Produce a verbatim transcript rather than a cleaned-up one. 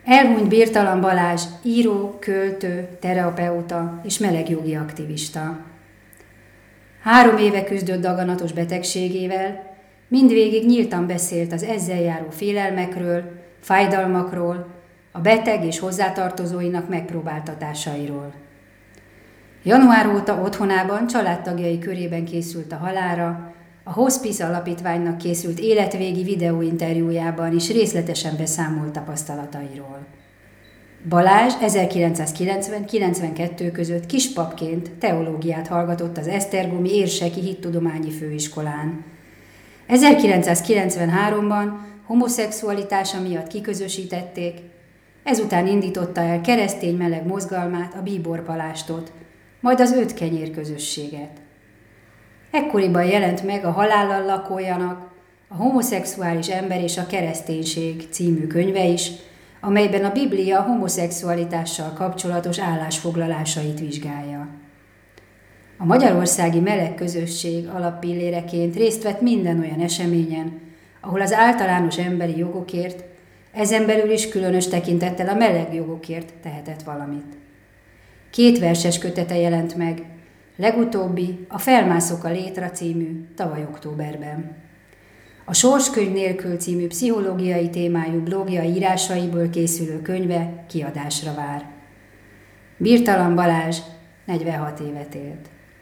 Elhunyt Birtalan Balázs író, költő, terapeuta és melegjogi aktivista. Három éve küzdött daganatos betegségével, mindvégig nyíltan beszélt az ezzel járó félelmekről, fájdalmakról, a beteg és hozzátartozóinak megpróbáltatásairól. Január óta otthonában családtagjai körében készült a halálra, a Hospice Alapítványnak készült életvégi videóinterjújában is részletesen beszámolt tapasztalatairól. Balázs ezerkilencszázkilencven-kilencvenkettő között kispapként teológiát hallgatott az Esztergomi Érsekki Hittudományi Főiskolán. ezerkilencszázkilencvenháromban homoszexualitása miatt kiközösítették, ezután indította el keresztény meleg mozgalmát, a Bíbor Palástot, majd az Öt Kenyér közösséget. Ekkoriban jelent meg a Halállal lakójanak, a Homoszexuális ember és a kereszténység című könyve is, amelyben a Biblia homoszexualitással kapcsolatos állásfoglalásait vizsgálja. A magyarországi meleg közösség alappilléreként részt vett minden olyan eseményen, ahol az általános emberi jogokért, ezen belül is különös tekintettel a meleg jogokért tehetett valamit. Két verses kötete jelent meg, legutóbbi a Felmászok a létra című tavaly októberben. A Sorskönyv nélkül című pszichológiai témájú blogja írásaiból készülő könyve kiadásra vár. Birtalan Balázs negyvenhat évet élt.